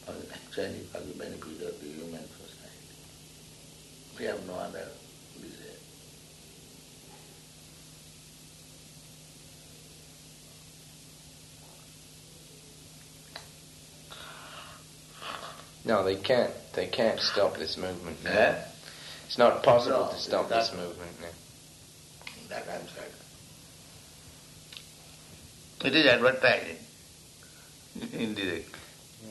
actually for the benefit of the human society. We have no other desire. No, they can't. They can't stop this movement now. It's not possible to stop this movement now. That I'm saying. It is advertising. Indirect. Yeah.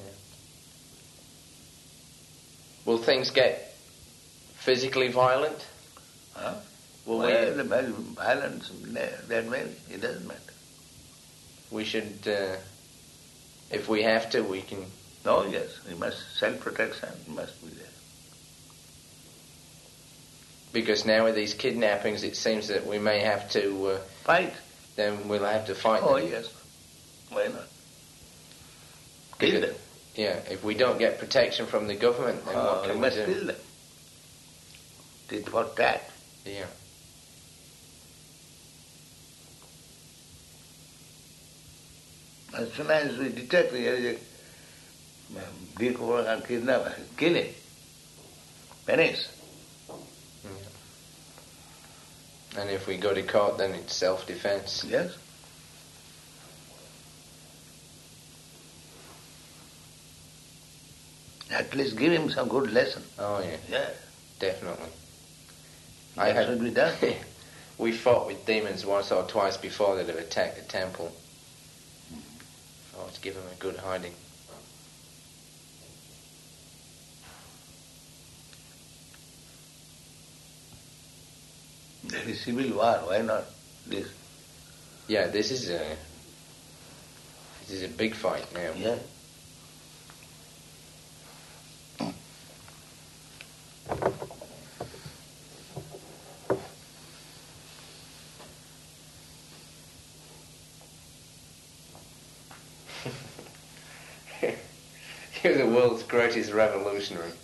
Will things get physically violent? Huh? The violence that way, it doesn't matter. We should, if we have to, we can. No, yes, we must, self-protection must be there. Because now with these kidnappings, it seems that we may have to fight. Then we'll have to fight them. Yes. Why not? Kill them. Yeah, if we don't get protection from the government, then what can we must do? kill them. Tit for tat. Yeah. As soon as we detect there is a decoy and kidnapper, kill him. Finish. And if we go to court, then it's self-defense. Yes. At least give him some good lesson. Oh, yeah. Yeah. Definitely. That should be done. We fought with demons once or twice before that have attacked the temple. Oh, to give them a good hiding. There is civil war, why not this? Yeah, this is a big fight now. Yeah. You're the world's greatest revolutionary.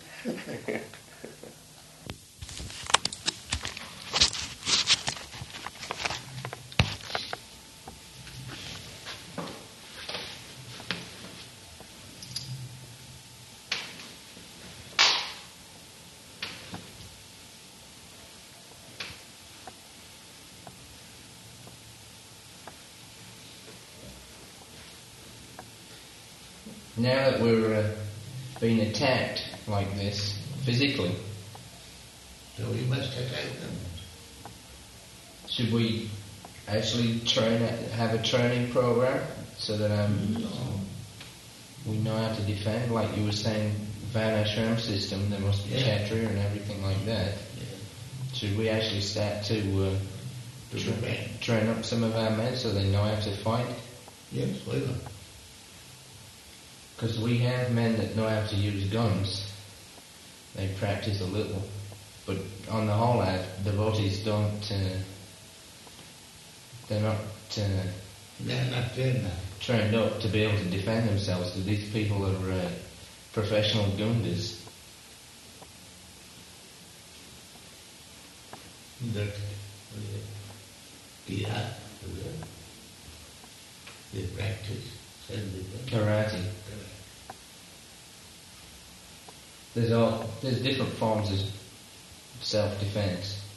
Now that we're being attacked like this, physically, so we must attack them. Should we actually have a training program so that we know how to defend? Like you were saying, Van Ashram system, there must be Kshatriya and everything like that. Yeah. Should we actually start to train up some of our men so they know how to fight? Yes, why not? Because we have men that know how to use guns. They practice a little. But on the whole, our devotees don't, they're not trained up to be able to defend themselves. So these people are professional gundas. That they practice self-defense. Karate. There's different forms of self-defense.